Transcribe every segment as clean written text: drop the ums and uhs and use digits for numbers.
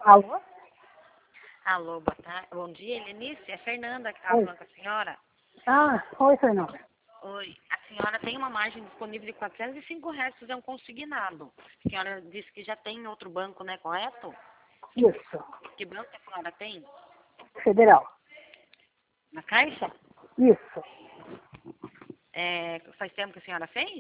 Alô? Alô, boa tarde. Bom dia, Helenice. É Fernanda que está Oi. falando com a senhora. Oi, Fernanda. Oi. A senhora tem uma margem disponível de R$ 405 para fazer um consignado. A senhora disse que já tem em outro banco, né? Correto? Isso. Que banco a senhora tem? Federal. Na Caixa? Isso. Faz tempo que a senhora fez?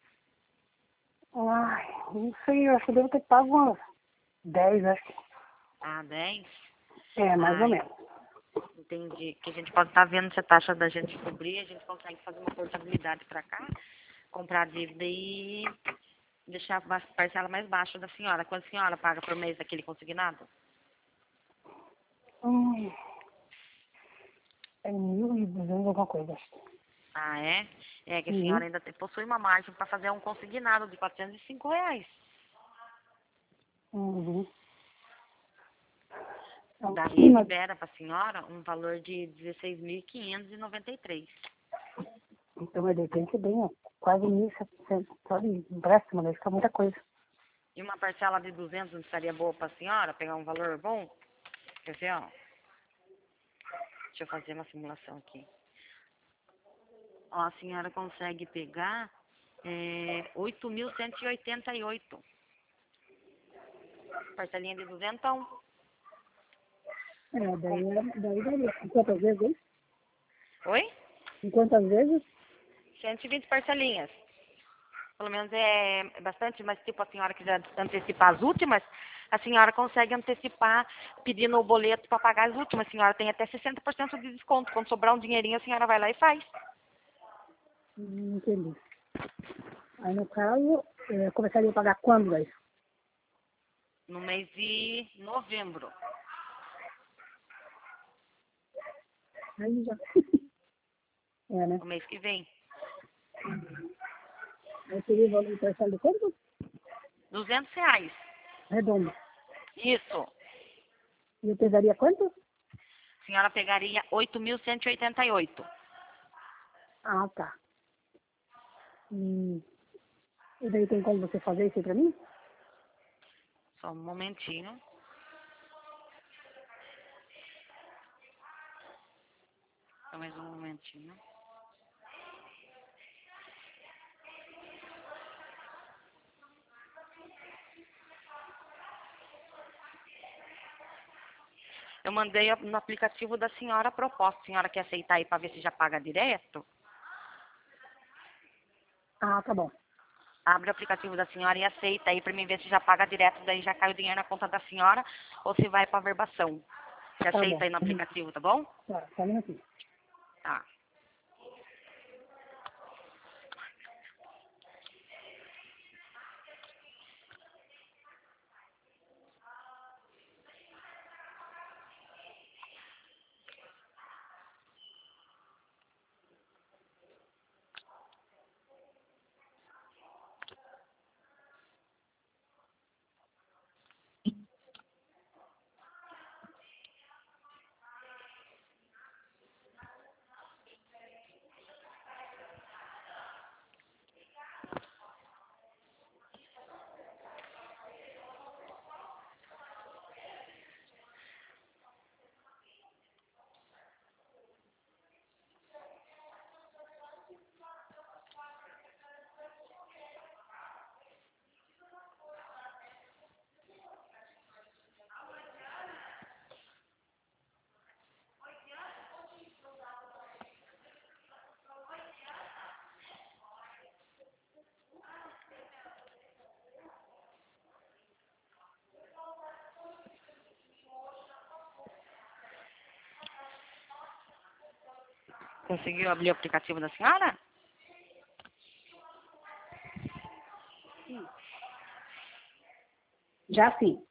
Ai, não sei, eu acho que devo ter pago umas 10, acho que. 10? Mais ou Ai, menos. entendi. Que a gente pode estar vendo se a taxa da gente cobrir, a gente consegue fazer uma portabilidade para cá, comprar a dívida e deixar a parcela mais baixa da senhora. Quanto a senhora paga por mês aquele consignado? É 1.200 alguma coisa, acho. É? É que a Uhum. senhora ainda possui uma margem para fazer um consignado de R$ 405. Uhum. Daí Mas, libera para a senhora um valor de R$ 16.593. então, mas de repente bem, ó, quase 1.700. Só de empréstimo, deve ficar muita coisa. E uma parcela de 200 não estaria boa para a senhora? Pegar um valor bom? Quer ver, ó? Deixa eu fazer uma simulação aqui. Ó, a senhora consegue pegar 8.188. Parcelinha de 200. Daí daria. Em quantas vezes, hein? Oi? Em quantas vezes? 120 parcelinhas. Pelo menos é bastante, mas tipo a senhora quiser antecipar as últimas, a senhora consegue antecipar pedindo o boleto para pagar as últimas. A senhora tem até 60% de desconto. Quando sobrar um dinheirinho, a senhora vai lá e faz. Entendi. Aí, no caso, começaria a pagar quando, daí? No mês de novembro. Aí já. Né? No mês que vem. Aí seria o valor parcial de quanto? R$ 200. Redondo. Isso. E eu pegaria quanto? A senhora pegaria 8.188. Ah, tá. E daí tem como você fazer isso aí pra mim? Só um momentinho. Só mais um momentinho. Eu mandei no aplicativo da senhora a proposta. A senhora quer aceitar aí para ver se já paga direto? Ah, tá bom. Abre o aplicativo da senhora e aceita aí para mim ver se já paga direto, daí já cai o dinheiro na conta da senhora ou se vai para a verbação. Você Tá aceita bom. aí no aplicativo, tá bom? Tá, só um minutinho. Tá. Conseguiu abrir o aplicativo da senhora? Já sim.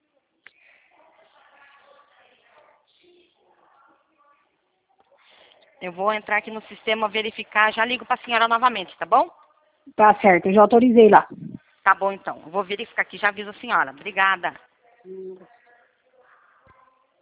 Eu vou entrar aqui no sistema verificar, já ligo para a senhora novamente, tá bom? Tá certo, eu já autorizei lá. Tá bom então. Eu vou verificar aqui, já aviso a senhora. Obrigada.